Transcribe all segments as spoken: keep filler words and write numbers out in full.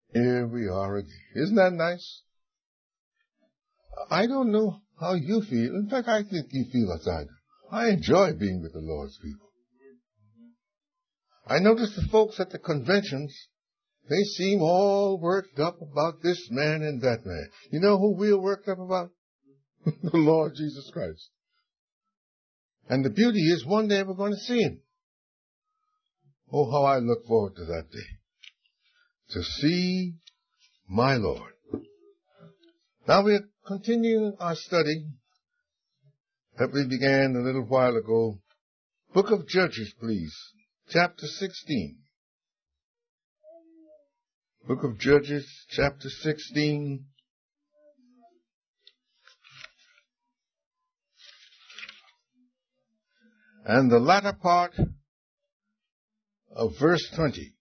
Here we are again. Isn't that nice? I don't know how you feel. In fact, I think you feel as I do. I enjoy being with the Lord's people. I notice the folks at the conventions, they seem all worked up about this man and that man. You know who we're worked up about? The Lord Jesus Christ. And the beauty is one day we're going to see him. Oh, how I look forward to that day. To see my Lord. Now we're continuing our study that we began a little while ago. Book of Judges, please. Chapter sixteen. Book of Judges, chapter sixteen. And the latter part of verse twenty.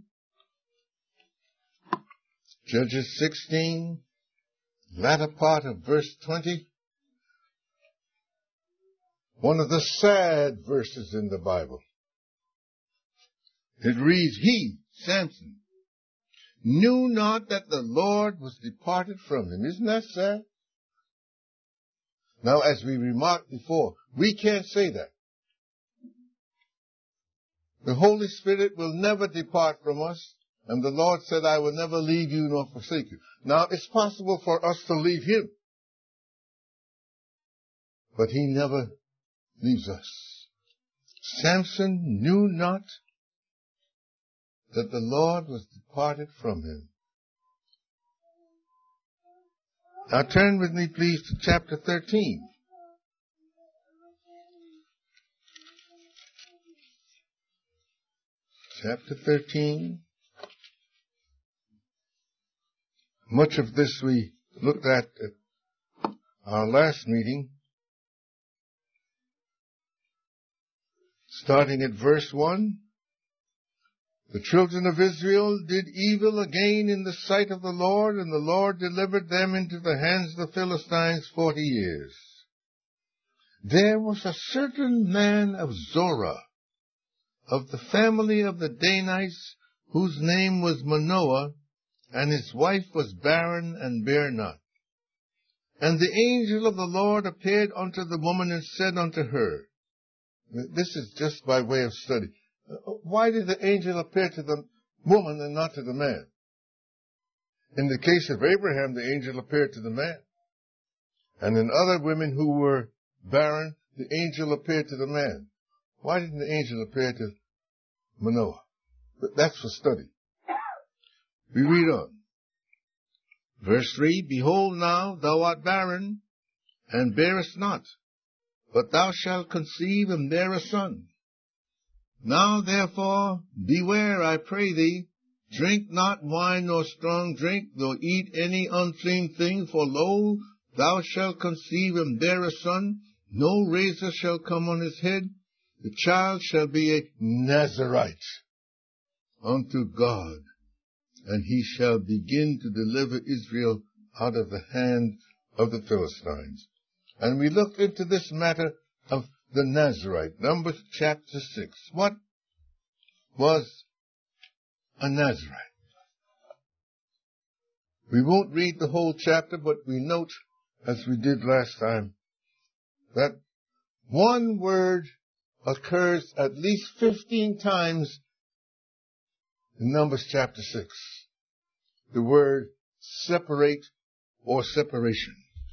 Judges sixteen, latter part of verse twenty. One of the sad verses in the Bible. It reads, He, Samson, knew not that the Lord was departed from him. Isn't that sad? Now, as we remarked before, we can't say that. The Holy Spirit will never depart from us, and the Lord said, I will never leave you nor forsake you. Now, it's possible for us to leave him, but he never leaves us. Samson knew not that the Lord was departed from him. Now turn with me, please, to chapter thirteen. Chapter thirteen. Much of this we looked at at our last meeting. Starting at verse one. The children of Israel did evil again in the sight of the Lord, and the Lord delivered them into the hands of the Philistines forty years. There was a certain man of Zorah, of the family of the Danites, whose name was Manoah, and his wife was barren and bare not. And the angel of the Lord appeared unto the woman and said unto her, this is just by way of study, why did the angel appear to the woman and not to the man? In the case of Abraham, the angel appeared to the man. And in other women who were barren, the angel appeared to the man. Why didn't the angel appear to Manoah? But that's for study. We read on. Verse three, Behold now, thou art barren, and bearest not, but thou shalt conceive and bear a son. Now therefore, beware, I pray thee, drink not wine nor strong drink, nor eat any unclean thing, for lo, thou shalt conceive and bear a son, no razor shall come on his head, the child shall be a Nazarite unto God, and he shall begin to deliver Israel out of the hand of the Philistines. And we looked into this matter of the Nazarite. Numbers chapter six. What was a Nazarite? We won't read the whole chapter, but we note, as we did last time, that one word occurs at least fifteen times in Numbers chapter six. The word separate or separation.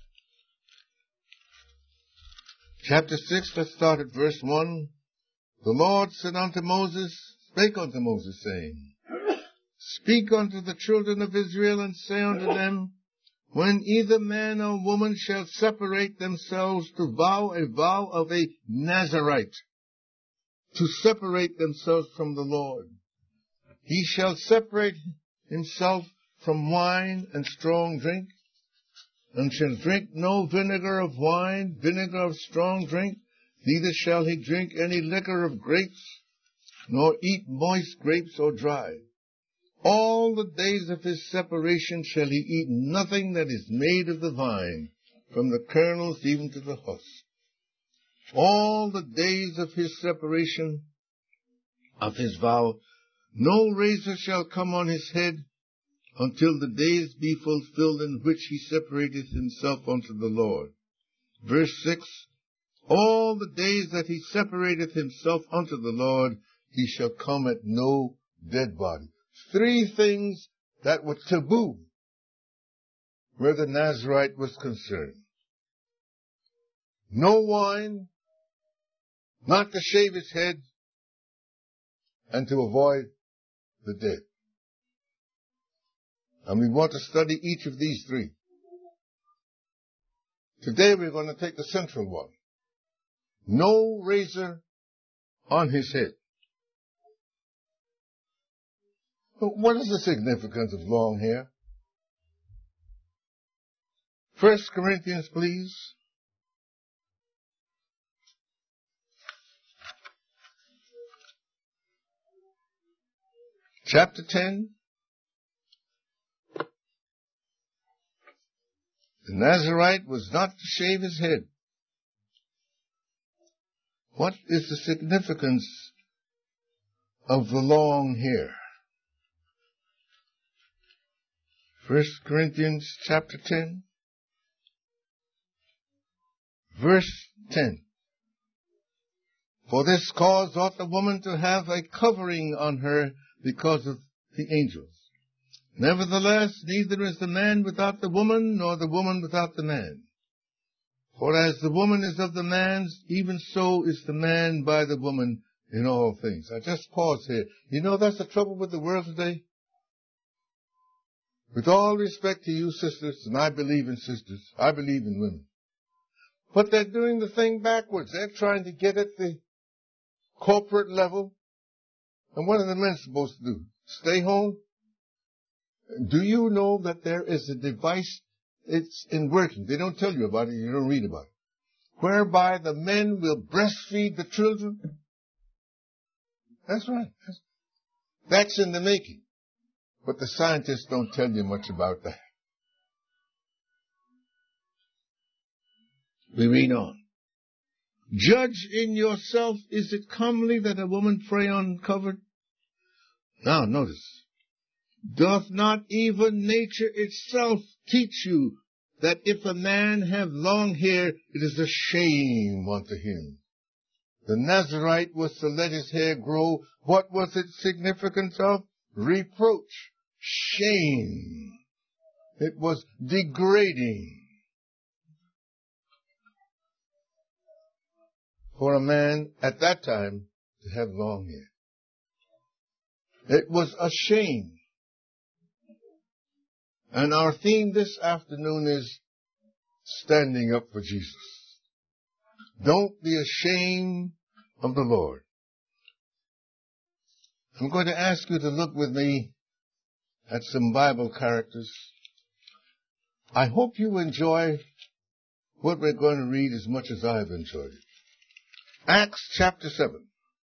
Chapter six, let's start at verse one. The Lord said unto Moses, spake unto Moses, saying, Speak unto the children of Israel, and say unto them, When either man or woman shall separate themselves to vow a vow of a Nazarite, to separate themselves from the Lord, he shall separate himself from wine and strong drink, and shall drink no vinegar of wine, vinegar of strong drink, neither shall he drink any liquor of grapes, nor eat moist grapes or dry. All the days of his separation shall he eat nothing that is made of the vine, from the kernels even to the husk. All the days of his separation, of his vow, no razor shall come on his head, until the days be fulfilled in which he separateth himself unto the Lord. Verse six, all the days that he separateth himself unto the Lord, he shall come at no dead body. Three things that were taboo where the Nazarite was concerned. No wine, not to shave his head, and to avoid the dead. And we want to study each of these three. Today we're going to take the central one. No razor on his head. What is the significance of long hair? First Corinthians, please. Chapter ten. The Nazarite was not to shave his head. What is the significance of the long hair? First Corinthians chapter ten, verse ten. For this cause ought the woman to have a covering on her because of the angels. Nevertheless, neither is the man without the woman, nor the woman without the man. For as the woman is of the man, even so is the man by the woman in all things. I just pause here. You know that's the trouble with the world today? With all respect to you sisters, and I believe in sisters, I believe in women. But they're doing the thing backwards. They're trying to get at the corporate level. And what are the men supposed to do? Stay home? Do you know that there is a device, it's in working, they don't tell you about it, you don't read about it, whereby the men will breastfeed the children? That's right. That's, that's in the making. But the scientists don't tell you much about that. We read on. Judge in yourself, is it comely that a woman pray uncovered? Now, notice. Doth not even nature itself teach you that if a man have long hair, it is a shame unto him? The Nazarite was to let his hair grow. What was its significance of? Reproach. Shame. It was degrading for a man at that time to have long hair. It was a shame. And our theme this afternoon is standing up for Jesus. Don't be ashamed of the Lord. I'm going to ask you to look with me at some Bible characters. I hope you enjoy what we're going to read as much as I've enjoyed it. Acts chapter seven.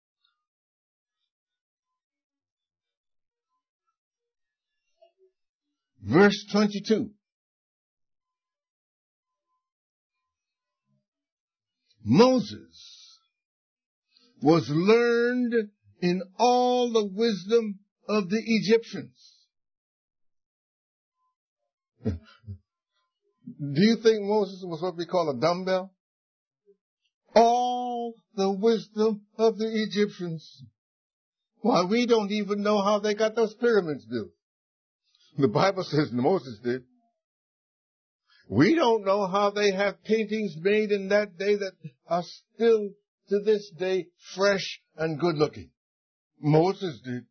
Verse twenty-two. Moses was learned in all the wisdom of the Egyptians. Do you think Moses was what we call a dumbbell? All the wisdom of the Egyptians. Why, we don't even know how they got those pyramids built. The Bible says Moses did. We don't know how they have paintings made in that day that are still to this day fresh and good looking. Moses did.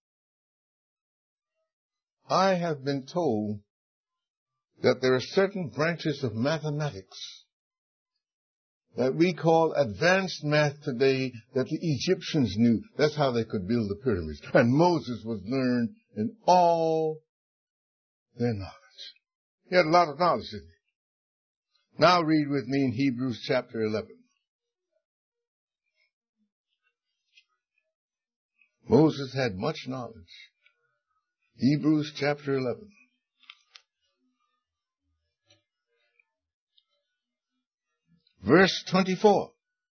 I have been told that there are certain branches of mathematics that we call advanced math today that the Egyptians knew. That's how they could build the pyramids. And Moses was learned in all their knowledge. He had a lot of knowledge, didn't he? Now read with me in Hebrews chapter eleven. Moses had much knowledge. Hebrews chapter eleven. Verse twenty-four.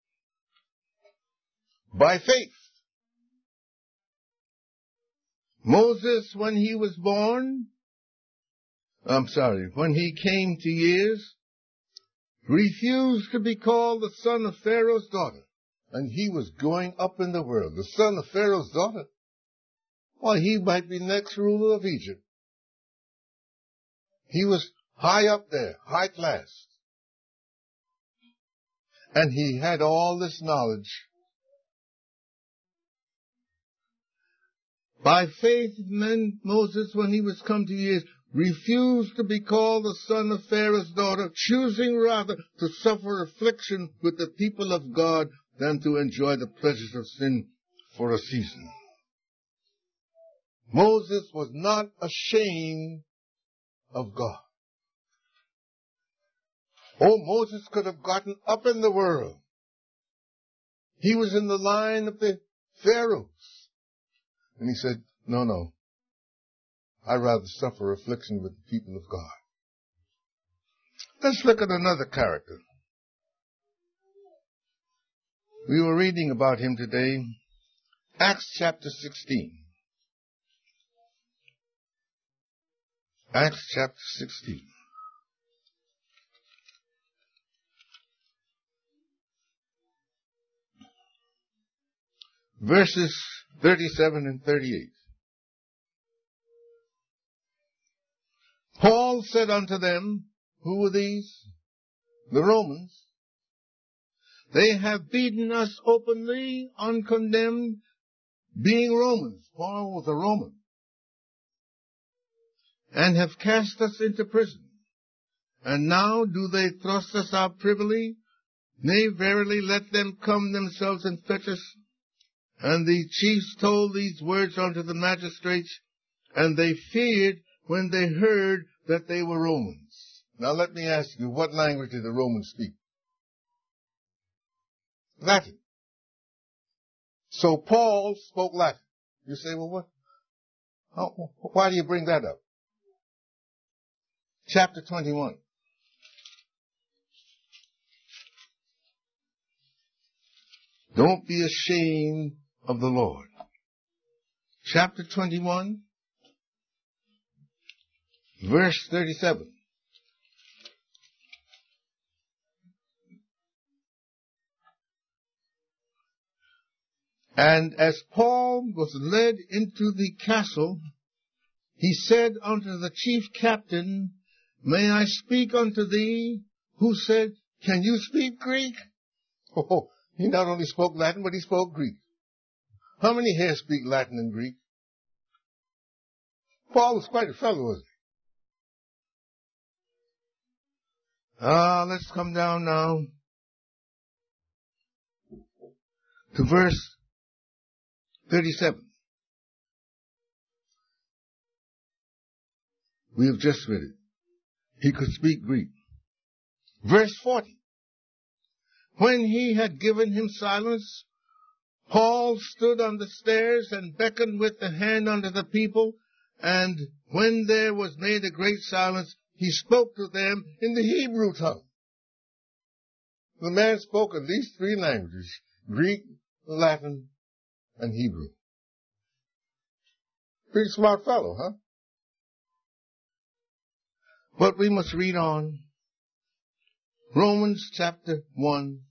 By faith, Moses, when he was born, I'm sorry, when he came to years, refused to be called the son of Pharaoh's daughter. And he was going up in the world. The son of Pharaoh's daughter? Why, he might be next ruler of Egypt. He was high up there, high class. And he had all this knowledge. By faith, then Moses, when he was come to years, refused to be called the son of Pharaoh's daughter, choosing rather to suffer affliction with the people of God than to enjoy the pleasures of sin for a season. Moses was not ashamed of God. Oh, Moses could have gotten up in the world. He was in the line of the pharaohs. And he said, no, no. I'd rather suffer affliction with the people of God. Let's look at another character. We were reading about him today. Acts chapter sixteen. Acts chapter sixteen. Verses thirty-seven and thirty-eight. Paul said unto them, who were these? The Romans. They have beaten us openly, uncondemned, being Romans. Paul was a Roman. And have cast us into prison. And now do they thrust us out privily? Nay, verily, let them come themselves and fetch us. And the chiefs told these words unto the magistrates, and they feared when they heard that they were Romans. Now let me ask you, what language did the Romans speak? Latin. So Paul spoke Latin. You say, well, what? How, why do you bring that up? Chapter twenty-one. Don't be ashamed of the Lord. Chapter twenty-one, verse thirty-seven. And as Paul was led into the castle, he said unto the chief captain, may I speak unto thee? Who said, can you speak Greek? Oh, he not only spoke Latin, but he spoke Greek. How many here speak Latin and Greek? Paul was quite a fellow, wasn't he? Ah, let's come down now to verse thirty-seven. We have just read it. He could speak Greek. Verse forty. When he had given him silence, Paul stood on the stairs and beckoned with the hand unto the people, and when there was made a great silence, he spoke to them in the Hebrew tongue. The man spoke at least three languages, Greek, Latin, and Hebrew. Pretty smart fellow, huh? But we must read on. Romans chapter one.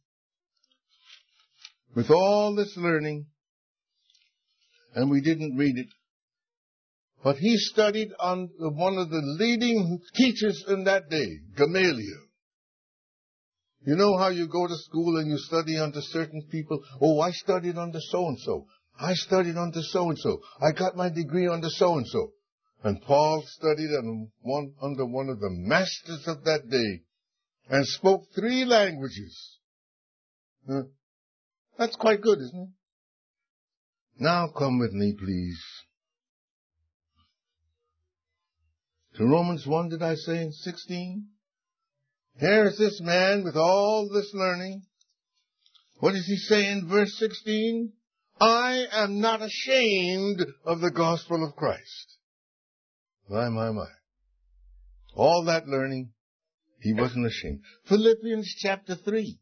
With all this learning, and we didn't read it, but he studied on one of the leading teachers in that day, Gamaliel. You know how you go to school and you study under certain people? Oh, I studied under so-and-so. I studied under so-and-so. I got my degree under so-and-so. And Paul studied under one, under one of the masters of that day and spoke three languages. Huh? That's quite good, isn't it? Now come with me, please. To Romans one, did I say, in sixteen? Here is this man with all this learning. What does he say in verse sixteen? I am not ashamed of the gospel of Christ. My, my, my. All that learning, he wasn't ashamed. Philippians chapter three.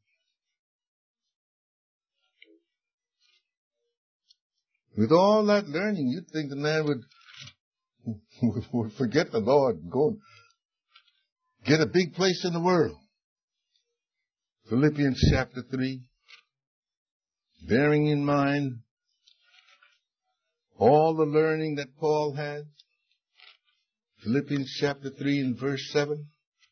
With all that learning, you'd think the man would, would forget the Lord and go get a big place in the world. Philippians chapter three, bearing in mind all the learning that Paul had. Philippians chapter three and verse seven.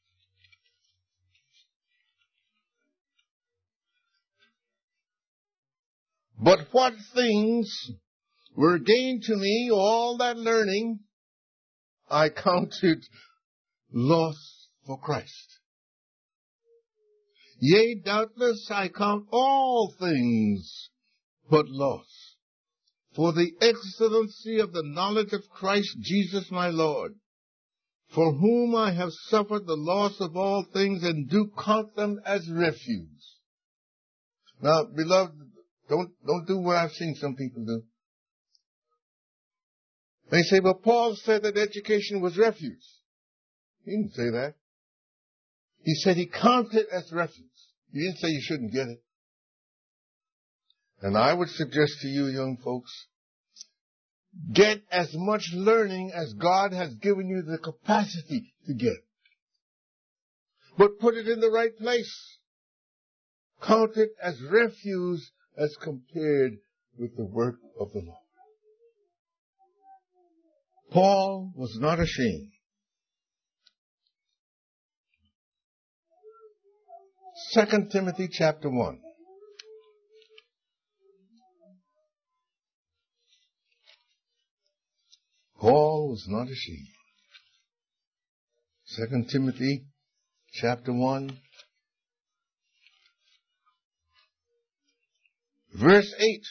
But what things were gained to me, all that learning, I counted loss for Christ. Yea, doubtless I count all things but loss, for the excellency of the knowledge of Christ Jesus my Lord, for whom I have suffered the loss of all things, and do count them as refuse. Now, beloved, don't, don't do what I've seen some people do. They say, well, Paul said that education was refuse. He didn't say that. He said he counted it as refuse. He didn't say you shouldn't get it. And I would suggest to you, young folks, get as much learning as God has given you the capacity to get. But put it in the right place. Count it as refuse as compared with the work of the Lord. Paul was not ashamed. Second Timothy chapter one. Paul was not ashamed. Second Timothy chapter one, verse eight.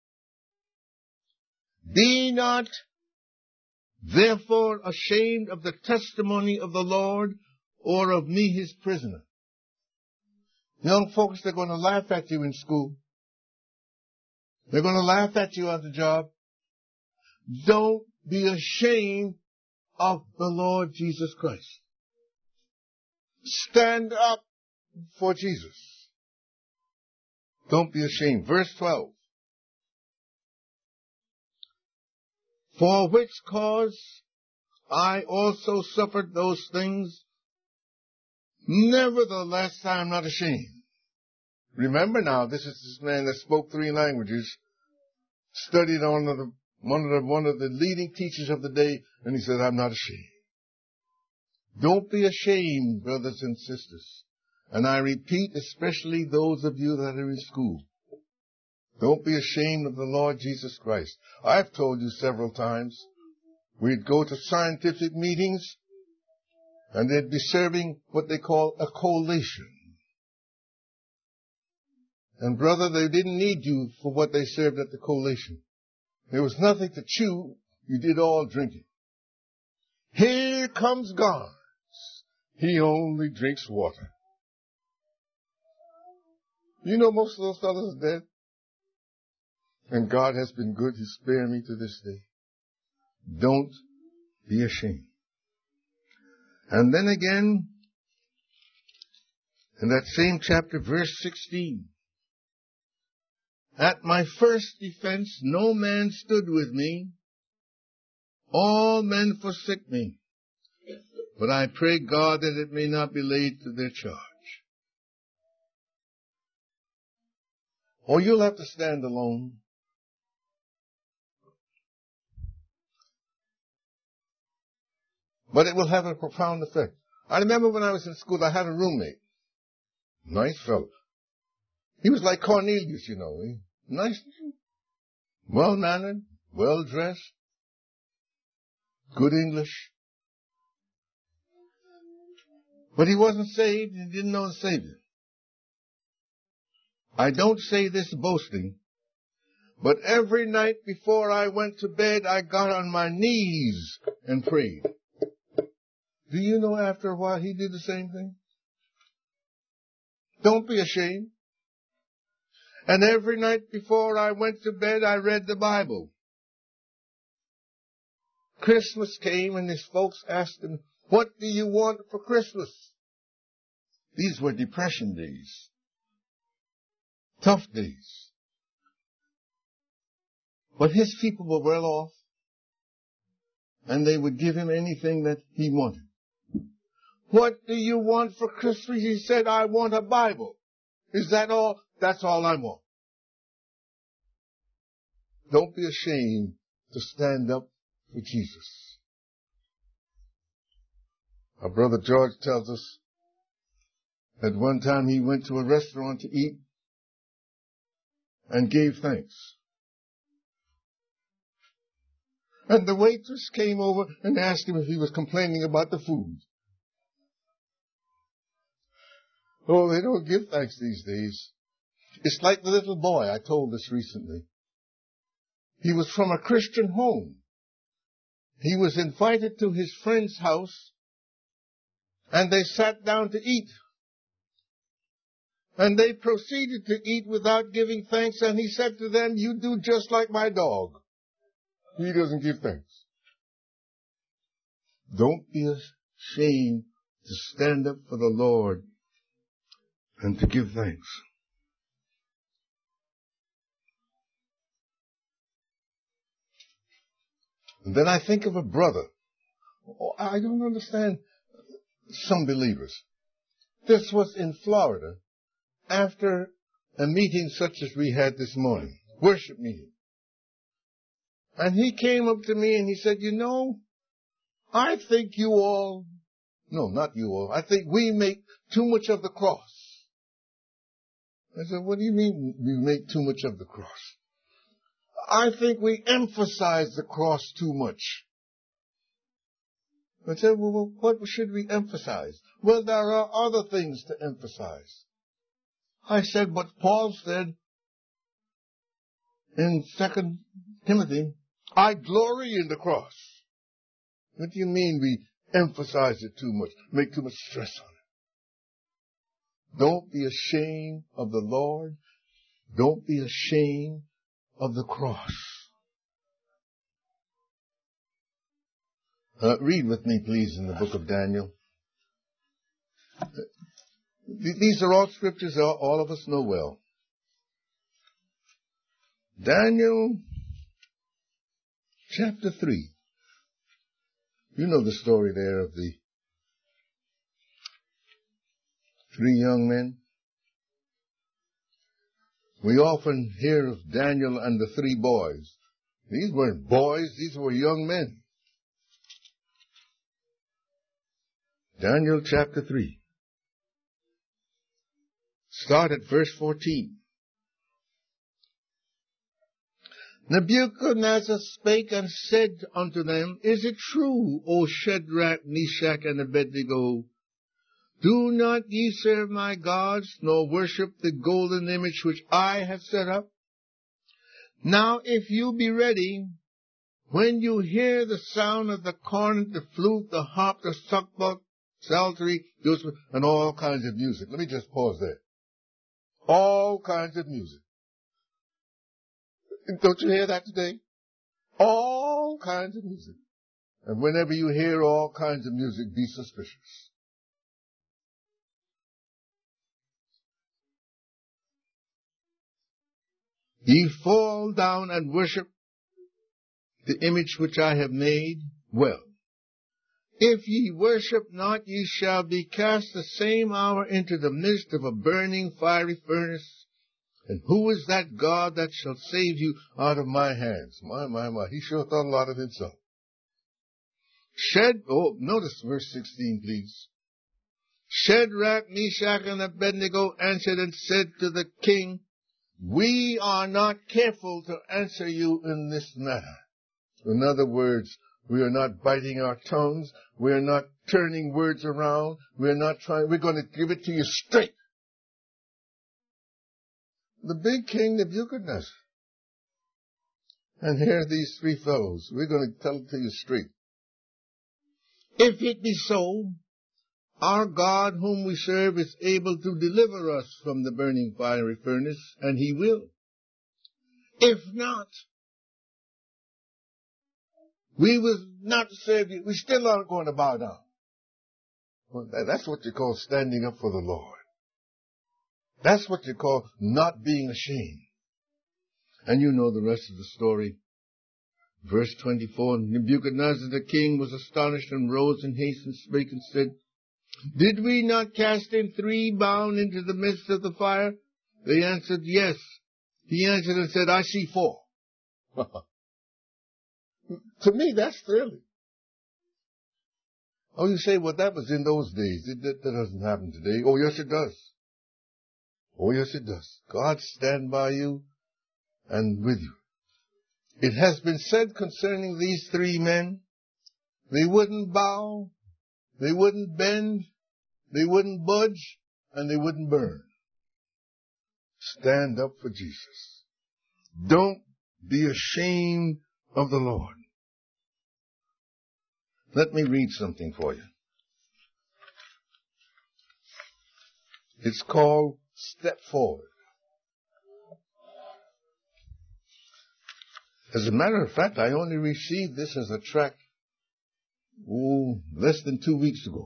Be not therefore ashamed of the testimony of the Lord, or of me his prisoner. Young folks, they're going to laugh at you in school. They're going to laugh at you on the job. Don't be ashamed of the Lord Jesus Christ. Stand up for Jesus. Don't be ashamed. Verse twelve. For which cause I also suffered those things. Nevertheless, I am not ashamed. Remember now, this is this man that spoke three languages, studied on the, one of the, one of the leading teachers of the day, and he said, I'm not ashamed. Don't be ashamed, brothers and sisters. And I repeat, especially those of you that are in school. Don't be ashamed of the Lord Jesus Christ. I've told you several times, we'd go to scientific meetings, and they'd be serving what they call a collation. And brother, they didn't need you for what they served at the collation. There was nothing to chew. You did all drinking. Here comes God. He only drinks water. You know most of those fellows are dead. And God has been good. He spared me to this day. Don't be ashamed. And then again, in that same chapter, verse sixteen. At my first defense, no man stood with me. All men forsook me. But I pray God that it may not be laid to their charge. Or you'll have to stand alone. But it will have a profound effect. I remember when I was in school, I had a roommate. Nice fellow. He was like Cornelius, you know. Eh? Nice, well-mannered, well-dressed, good English. But he wasn't saved and didn't know the Savior. I don't say this boasting, but every night before I went to bed, I got on my knees and prayed. Do you know after a while he did the same thing? Don't be ashamed. And every night before I went to bed, I read the Bible. Christmas came and his folks asked him, what do you want for Christmas? These were depression days. Tough days. But his people were well off, and they would give him anything that he wanted. What do you want for Christmas? He said, I want a Bible. Is that all? That's all I want. Don't be ashamed to stand up for Jesus. Our brother George tells us that one time he went to a restaurant to eat and gave thanks. And the waitress came over and asked him if he was complaining about the food. Oh, they don't give thanks these days. It's like the little boy, I told this recently. He was from a Christian home. He was invited to his friend's house, and they sat down to eat. And they proceeded to eat without giving thanks, and he said to them, you do just like my dog. He doesn't give thanks. Don't be ashamed to stand up for the Lord and to give thanks. And then I think of a brother. Oh, I don't understand some believers. This was in Florida after a meeting such as we had this morning, worship meeting. And he came up to me and he said, you know, I think you all, no, not you all, I think we make too much of the cross. I said, what do you mean we make too much of the cross? I think we emphasize the cross too much. I said, well, what should we emphasize? Well, there are other things to emphasize. I said, but Paul said in Second Timothy, I glory in the cross. What do you mean we emphasize it too much, make too much stress on it? Don't be ashamed of the Lord. Don't be ashamed of the cross. Uh, read with me, please, in the book of Daniel. These are all scriptures all of us know well. Daniel chapter three. You know the story there of the three young men. We often hear of Daniel and the three boys. These weren't boys, these were young men. Daniel chapter three. Start at verse fourteen. Nebuchadnezzar spake and said unto them, Is it true, O Shadrach, Meshach, and Abednego? Do not ye serve my gods, nor worship the golden image which I have set up? Now if you be ready, when you hear the sound of the cornet, the flute, the harp, the sackbut, psaltery, and all kinds of music. Let me just pause there. All kinds of music. Don't you hear that today? All kinds of music. And whenever you hear all kinds of music, be suspicious. Ye fall down and worship the image which I have made. Well, if ye worship not, ye shall be cast the same hour into the midst of a burning fiery furnace. And who is that God that shall save you out of my hands? My, my, my. He sure thought a lot of himself. Shed, oh, notice verse sixteen, please. Shadrach, Meshach, and Abednego answered and said to the king, We are not careful to answer you in this matter. In other words, we are not biting our tongues. We are not turning words around. We are not trying, we're going to give it to you straight. The big king Nebuchadnezzar. And here are these three fellows. We're going to tell it to you straight. If it be so, our God whom we serve is able to deliver us from the burning fiery furnace, and he will. If not, we will not serve you. We still aren't going to bow down. Well, that's what you call standing up for the Lord. That's what you call not being ashamed. And you know the rest of the story. Verse twenty-four, Nebuchadnezzar the king was astonished and rose in haste and spake and said, Did we not cast in three bound into the midst of the fire? They answered, yes. He answered and said, I see four. To me, that's thrilling. Oh, you say, well, that was in those days. It, that, that doesn't happen today. Oh, yes, it does. Oh, yes, it does. God stand by you and with you. It has been said concerning these three men, they wouldn't bow, they wouldn't bend, they wouldn't budge, and they wouldn't burn. Stand up for Jesus. Don't be ashamed of the Lord. Let me read something for you. It's called Step Forward. As a matter of fact, I only received this as a tract, oh, less than two weeks ago.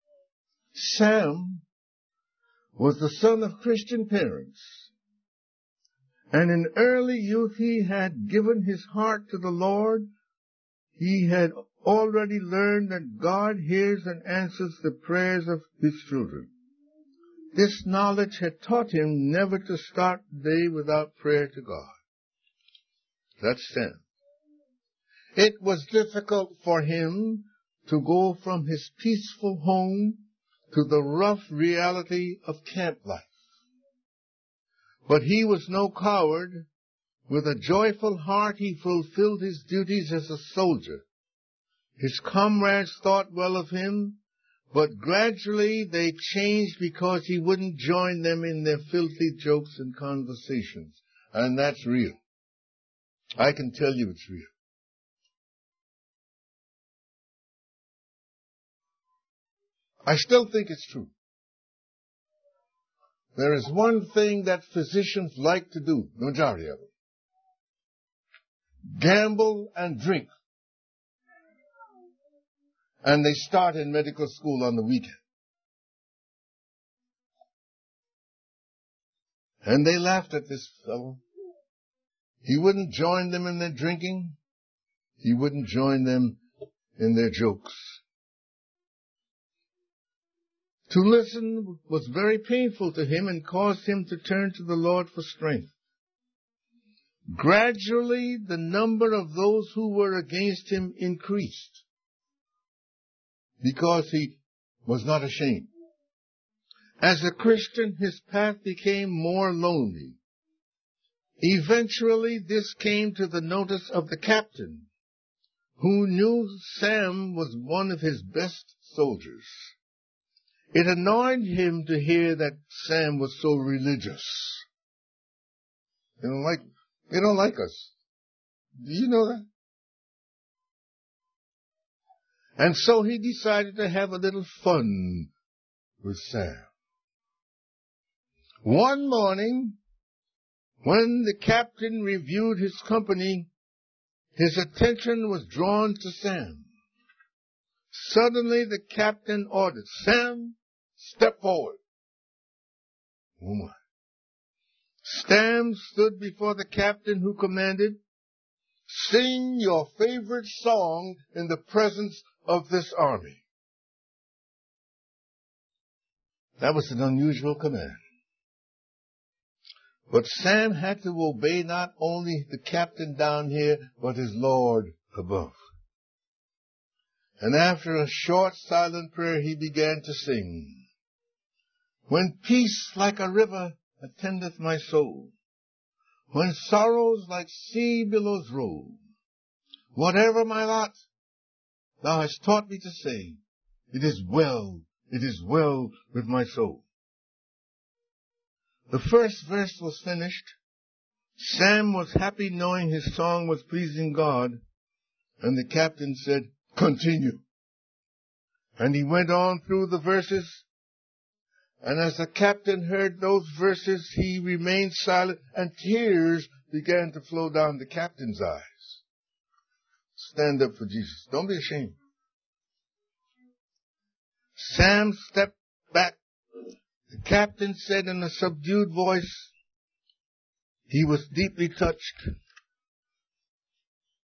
Sam was the son of Christian parents, and in early youth he had given his heart to the Lord. He had already learned that God hears and answers the prayers of his children. This knowledge had taught him never to start the day without prayer to God. That's Sam. It was difficult for him to go from his peaceful home to the rough reality of camp life. But he was no coward. With a joyful heart he fulfilled his duties as a soldier. His comrades thought well of him, but gradually they changed because he wouldn't join them in their filthy jokes and conversations. And that's real. I can tell you it's real. I still think it's true. There is one thing that physicians like to do, the majority of them. Gamble and drink. And they start in medical school on the weekend. And they laughed at this fellow. He wouldn't join them in their drinking. He wouldn't join them in their jokes. To listen was very painful to him and caused him to turn to the Lord for strength. Gradually, the number of those who were against him increased because he was not ashamed. As a Christian, his path became more lonely. Eventually, this came to the notice of the captain, who knew Sam was one of his best soldiers. It annoyed him to hear that Sam was so religious. They don't like, they don't like us. Do you know that? And so he decided to have a little fun with Sam. One morning, when the captain reviewed his company, his attention was drawn to Sam. Suddenly the captain ordered, Sam, step forward. Oh my. Sam stood before the captain, who commanded, sing your favorite song in the presence of this army. That was an unusual command. But Sam had to obey not only the captain down here, but his Lord above. And after a short silent prayer, he began to sing. When peace like a river attendeth my soul, when sorrows like sea billows roll, whatever my lot, thou hast taught me to say, it is well, it is well with my soul. The first verse was finished. Sam was happy knowing his song was pleasing God, and the captain said, continue. And he went on through the verses, and as the captain heard those verses, he remained silent, and tears began to flow down the captain's eyes. Stand up for Jesus. Don't be ashamed. Sam stepped back. The captain said in a subdued voice, he was deeply touched.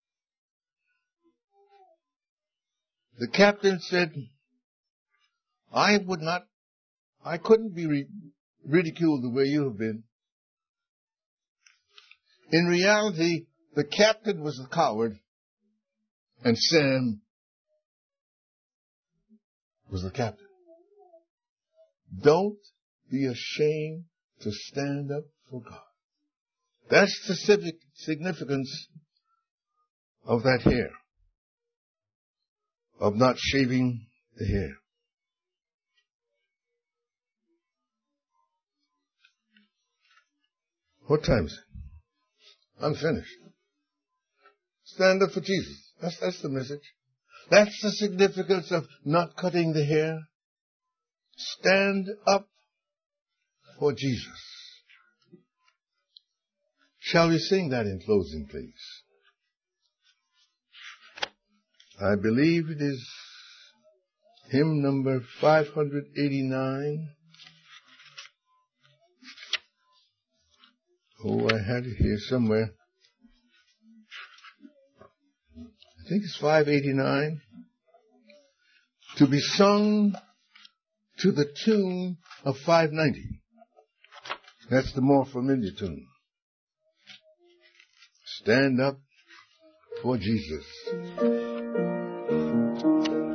The captain said, I would not, I couldn't be re- ridiculed the way you have been. In reality, the captain was the coward, and Sam was the captain. Don't be ashamed to stand up for God. That's the civic significance of that hair, of not shaving the hair. What time is it? I'm finished. Stand up for Jesus. That's, that's the message. That's the significance of not cutting the hair. Stand up for Jesus. Shall we sing that in closing, please? I believe it is hymn number five eighty-nine. Oh, I had it here somewhere. I think it's five eighty-nine. To be sung to the tune of five ninety. That's the more familiar tune. Stand up for Jesus.